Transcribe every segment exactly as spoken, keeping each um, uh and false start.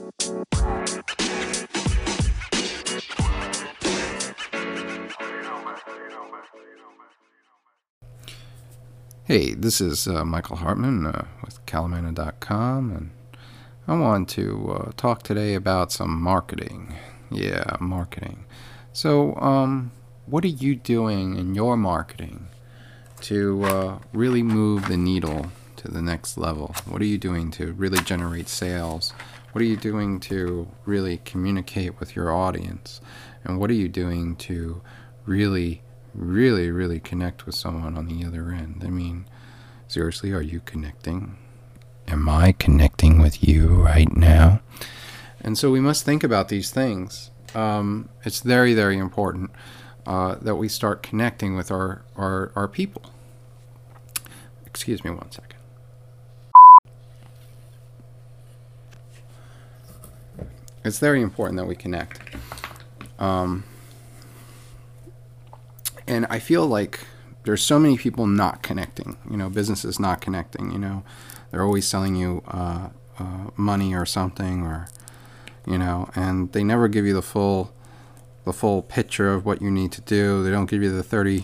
Hey, this is uh, Michael Hartman uh, with Calamana dot com, and I want to uh, talk today about some marketing. Yeah, marketing. So, um, what are you doing in your marketing to uh, really move the needle to the next level? What are you doing to really generate sales? What are you doing to really communicate with your audience? And what are you doing to really really, really connect with someone on the other end? I mean, seriously, are you connecting? Am I connecting with you right now? And so we must think about these things. Um, it's very, very important uh, that we start connecting with our, our, our people. Excuse me one second. It's very important that we connect. Um, And I feel like there's so many people not connecting, you know, businesses not connecting, you know. They're always selling you uh, uh, money or something, or, you know, and they never give you the full the full picture of what you need to do. They don't give you the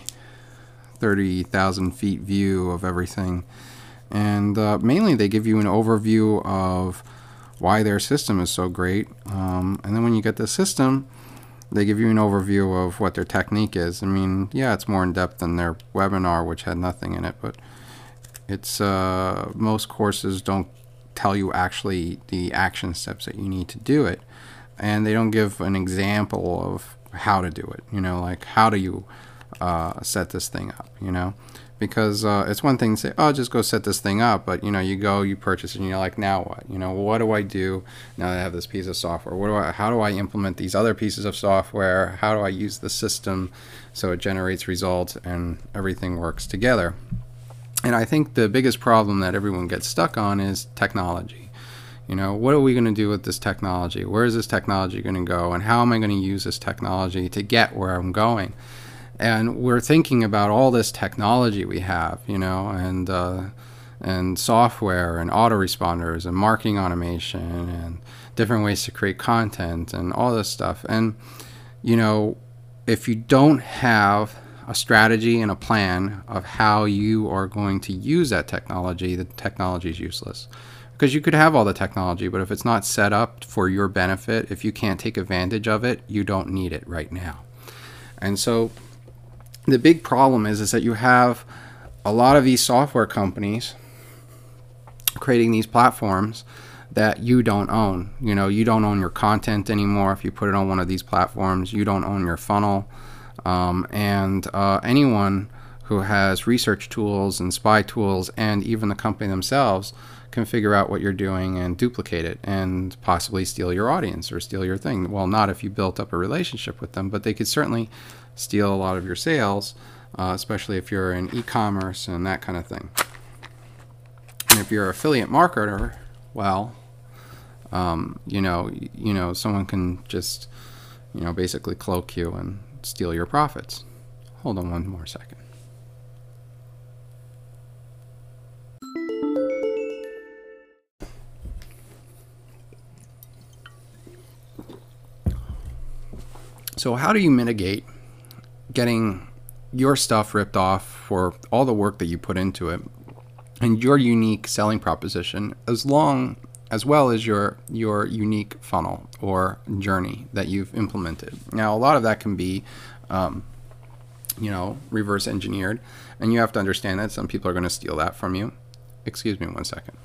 thirty thousand feet view of everything. And uh, mainly they give you an overview of why their system is so great. Um, and then when you get the system, they give you an overview of what their technique is. I mean, yeah, it's more in depth than their webinar, which had nothing in it, but it's uh, most courses don't tell you actually the action steps that you need to do it, and they don't give an example of how to do it. You know, like how do you uh, set this thing up? You know, because uh, it's one thing to say, oh, just go set this thing up, but you know, you go, you purchase it, and you're like, now what? You know, what do I do now that I have this piece of software? What do I? How do I implement these other pieces of software? How do I use the system so it generates results and everything works together? And I think the biggest problem that everyone gets stuck on is technology. You know, what are we going to do with this technology? Where is this technology going to go? And how am I going to use this technology to get where I'm going? And we're thinking about all this technology we have, you know, and uh, and software and autoresponders and marketing automation and different ways to create content and all this stuff. And, you know, if you don't have a strategy and a plan of how you are going to use that technology, the technology is useless. Because you could have all the technology, but if it's not set up for your benefit, if you can't take advantage of it, you don't need it right now. And so the big problem is, is that you have a lot of these software companies creating these platforms that you don't own. You know, you don't own your content anymore. If you put it on one of these platforms, you don't own your funnel. Um, and uh, anyone who has research tools and spy tools, and even the company themselves, can figure out what you're doing and duplicate it and possibly steal your audience or steal your thing. Well, not if you built up a relationship with them, but they could certainly steal a lot of your sales, uh, especially if you're in e-commerce and that kind of thing. And if you're an affiliate marketer, well, um, you know, you know, someone can just, you know, basically cloak you and steal your profits. Hold on one more second. So how do you mitigate getting your stuff ripped off for all the work that you put into it and your unique selling proposition, as long as well as your your unique funnel or journey that you've implemented? Now, a lot of that can be um, you know, reverse engineered, and you have to understand that some people are going to steal that from you. Excuse me one second.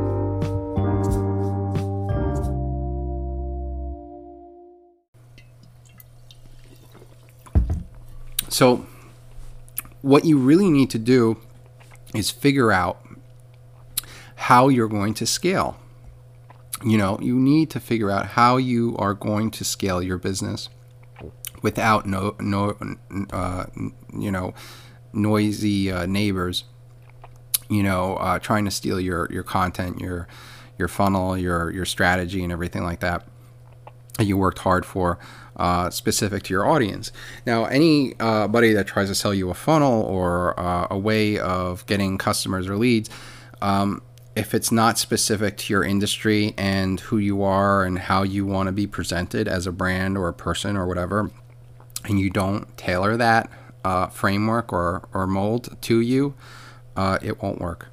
So what you really need to do is figure out how you're going to scale. You know, you need to figure out how you are going to scale your business without no, no, uh, you know, noisy uh, neighbors, you know, uh, trying to steal your, your content, your, your funnel, your, your strategy and everything like that that you worked hard for, uh, specific to your audience. Now, anybody uh, that tries to sell you a funnel or uh, a way of getting customers or leads, um, if it's not specific to your industry and who you are and how you want to be presented as a brand or a person or whatever, and you don't tailor that uh, framework or, or mold to you, uh, it won't work.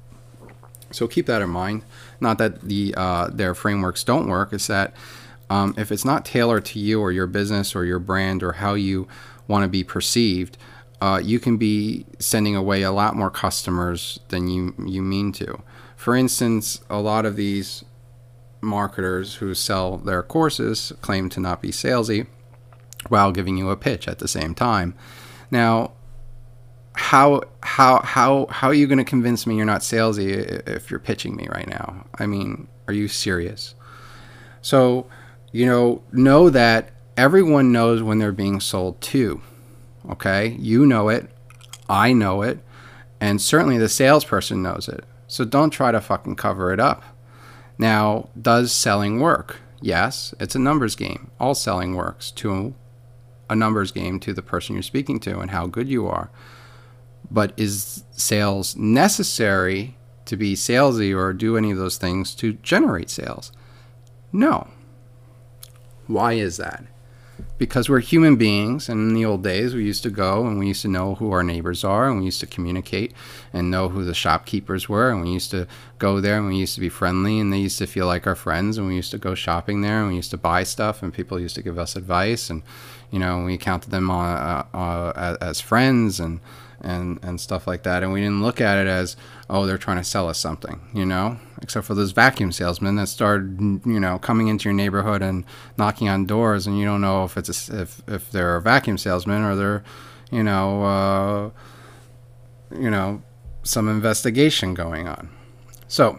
So keep that in mind. Not that the uh, their frameworks don't work. It's that um, if it's not tailored to you or your business or your brand or how you want to be perceived, uh, you can be sending away a lot more customers than you, you mean to. For instance, a lot of these marketers who sell their courses claim to not be salesy while giving you a pitch at the same time. Now, how how how how are you going to convince me you're not salesy if you're pitching me right now? I mean, are you serious? So, you know, know that everyone knows when they're being sold to. Okay? You know it, I know it, and certainly the salesperson knows it. So don't try to fucking cover it up. Now, does selling work? Yes, it's a numbers game. All selling works to a numbers game to the person you're speaking to and how good you are. But is sales necessary to be salesy or do any of those things to generate sales? No. Why is that? Because we're human beings, and in the old days we used to go and we used to know who our neighbors are, and we used to communicate and know who the shopkeepers were, and we used to go there and we used to be friendly, and they used to feel like our friends, and we used to go shopping there and we used to buy stuff, and people used to give us advice, and you know, we counted them on, uh, uh, as friends and and and stuff like that, and we didn't look at it as, oh, they're trying to sell us something, you know, except for those vacuum salesmen that started, you know, coming into your neighborhood and knocking on doors, and you don't know if it's a, if if they're a vacuum salesman or they're, you know, uh, you know, some investigation going on. So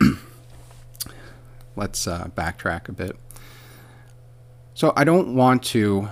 let's uh, backtrack a bit. So I don't want to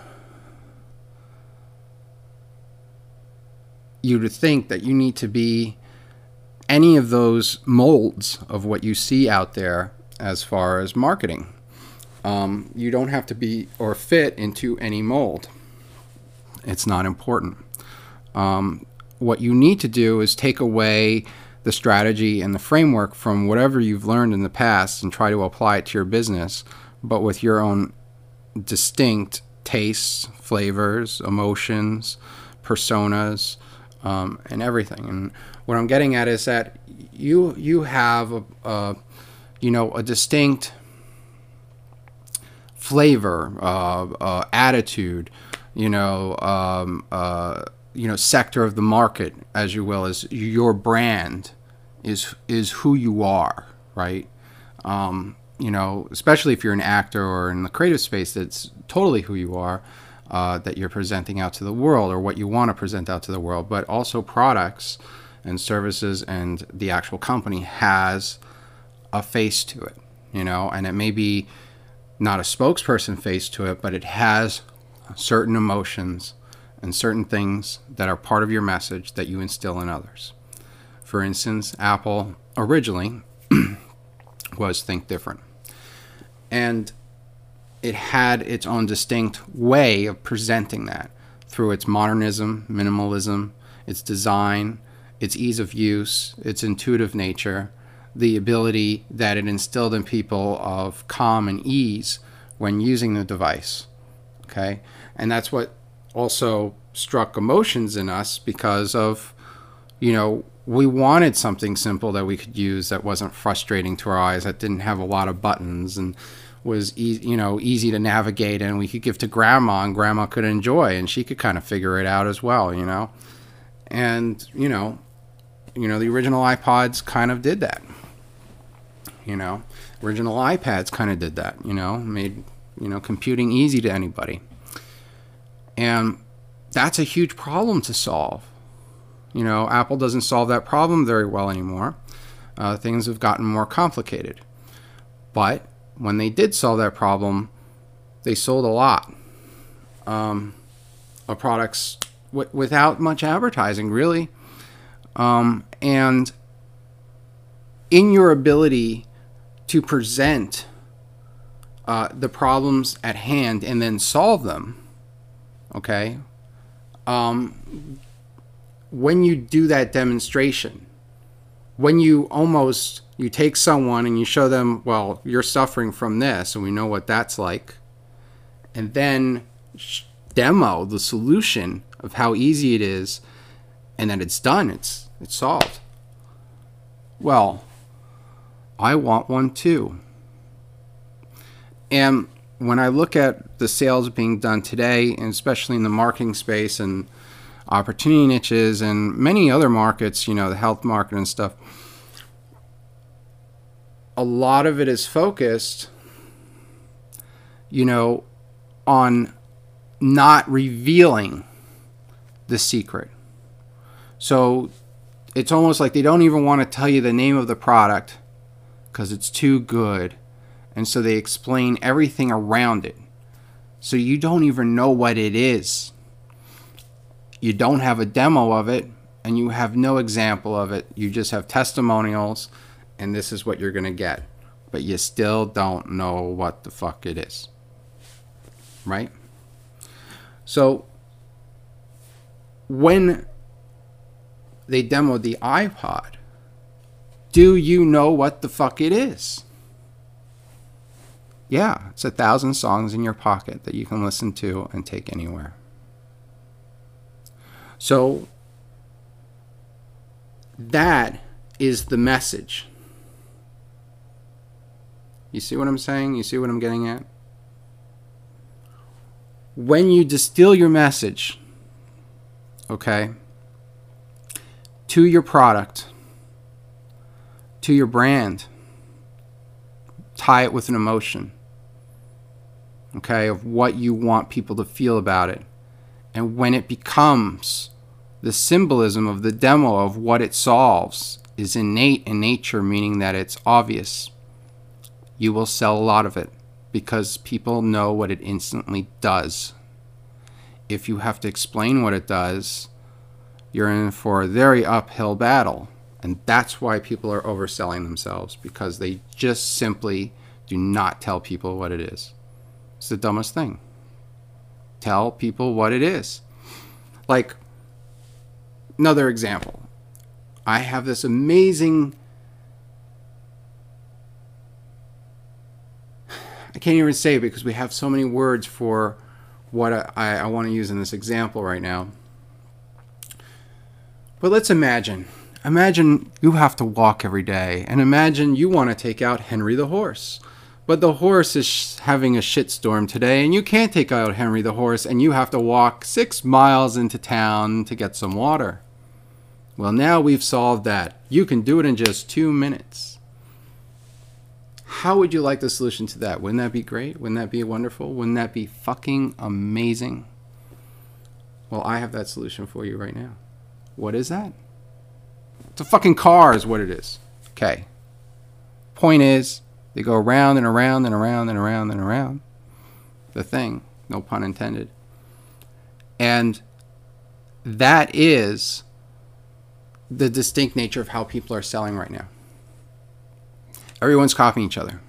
you to think that you need to be any of those molds of what you see out there as far as marketing. Um, you don't have to be or fit into any mold. It's not important. Um, what you need to do is take away the strategy and the framework from whatever you've learned in the past and try to apply it to your business, but with your own distinct tastes, flavors, emotions, personas, Um, and everything. And what I'm getting at is that you you have a, a you know a distinct flavor, uh, uh, attitude, you know, um, uh, you know, sector of the market, as you will, as your brand is is who you are, right? Um, you know, especially if you're an actor or in the creative space, that's totally who you are. Uh, that you're presenting out to the world or what you want to present out to the world, but also products and services and the actual company has a face to it, you know, and it may be not a spokesperson face to it, but it has certain emotions and certain things that are part of your message that you instill in others. For instance, Apple originally was Think Different. And it had its own distinct way of presenting that through its modernism, minimalism, its design, its ease of use, its intuitive nature, the ability that it instilled in people of calm and ease when using the device. Okay? And that's what also struck emotions in us because of, you know, we wanted something simple that we could use that wasn't frustrating to our eyes, that didn't have a lot of buttons and was easy, you know, easy to navigate, and we could give to grandma and grandma could enjoy and she could kind of figure it out as well, you know. And, you know, you know, the original iPods kind of did that. You know, original iPads kind of did that, you know, made, you know, computing easy to anybody. And that's a huge problem to solve. You know, Apple doesn't solve that problem very well anymore. Uh, things have gotten more complicated. But when they did solve that problem, they sold a lot um, of products w- without much advertising, really. Um, and in your ability to present uh, the problems at hand and then solve them, okay, um, when you do that demonstration, when you almost, you take someone and you show them, well, you're suffering from this, and we know what that's like, and then demo the solution of how easy it is, and then it's done, it's it's solved. Well, I want one too. And when I look at the sales being done today, and especially in the marketing space and opportunity niches and many other markets, you know, the health market and stuff, a lot of it is focused, you know, on not revealing the secret. So it's almost like they don't even want to tell you the name of the product because it's too good. And so they explain everything around it. So you don't even know what it is. You don't have a demo of it, and you have no example of it. You just have testimonials, and this is what you're going to get. But you still don't know what the fuck it is. Right? So when they demoed the iPod, do you know what the fuck it is? Yeah, it's a thousand songs in your pocket that you can listen to and take anywhere. So that is the message. You see what I'm saying? You see what I'm getting at? When you distill your message, okay, to your product, to your brand, tie it with an emotion, okay, of what you want people to feel about it. And when it becomes the symbolism of the demo of what it solves is innate in nature, meaning that it's obvious, you will sell a lot of it because people know what it instantly does. If you have to explain what it does, you're in for a very uphill battle. And that's why people are overselling themselves, because they just simply do not tell people what it is. It's the dumbest thing. Tell people what it is. Like, another example. I have this amazing, I can't even say it because we have so many words for what I, I want to use in this example right now. But let's imagine. Imagine you have to walk every day, and imagine you want to take out Henry the horse. But the horse is sh- having a shitstorm today, and you can't take out Henry the horse, and you have to walk six miles into town to get some water. Well, now we've solved that. You can do it in just two minutes. How would you like the solution to that? Wouldn't that be great? Wouldn't that be wonderful? Wouldn't that be fucking amazing? Well, I have that solution for you right now. What is that? It's a fucking car is what it is. Okay. Point is, they go around and around and around and around and around the thing. No pun intended. And that is the distinct nature of how people are selling right now. Everyone's copying each other.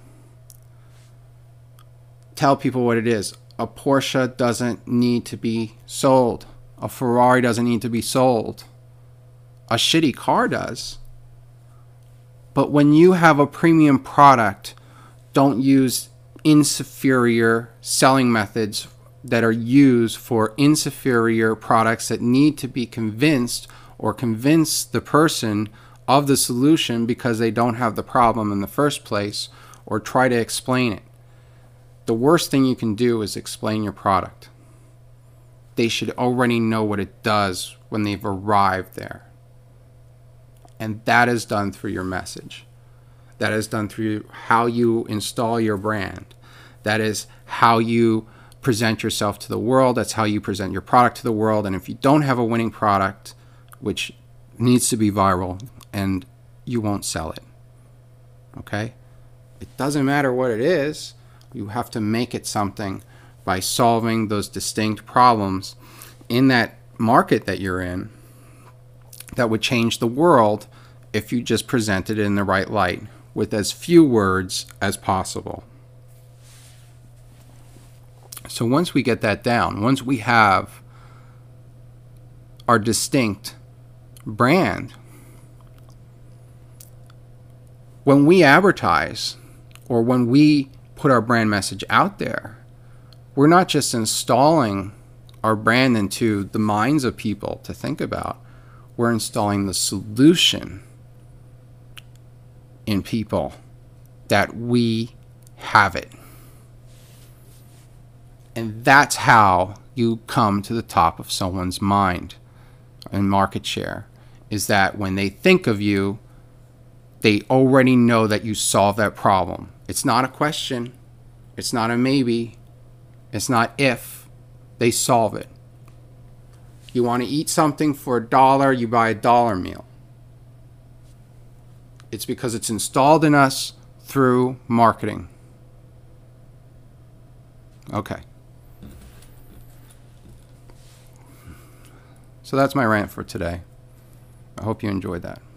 Tell people what it is. A Porsche doesn't need to be sold. A Ferrari doesn't need to be sold. A shitty car does. But when you have a premium product, don't use inferior selling methods that are used for inferior products that need to be convinced or convince the person of the solution because they don't have the problem in the first place, or try to explain it. The worst thing you can do is explain your product. They should already know what it does when they've arrived there. And that is done through your message. That is done through how you install your brand. That is how you present yourself to the world. That's how you present your product to the world. And if you don't have a winning product, which needs to be viral, and you won't sell it. Okay? It doesn't matter what it is. You have to make it something by solving those distinct problems in that market that you're in that would change the world if you just present it in the right light with as few words as possible. So once we get that down, once we have our distinct brand, when we advertise or when we put our brand message out there, we're not just installing our brand into the minds of people to think about. We're installing the solution in people that we have it. And that's how you come to the top of someone's mind in market share, is that when they think of you, they already know that you solve that problem. It's not a question. It's not a maybe. It's not if. They solve it. You want to eat something for a dollar, you buy a dollar meal. It's because it's installed in us through marketing. Okay. So that's my rant for today. I hope you enjoyed that.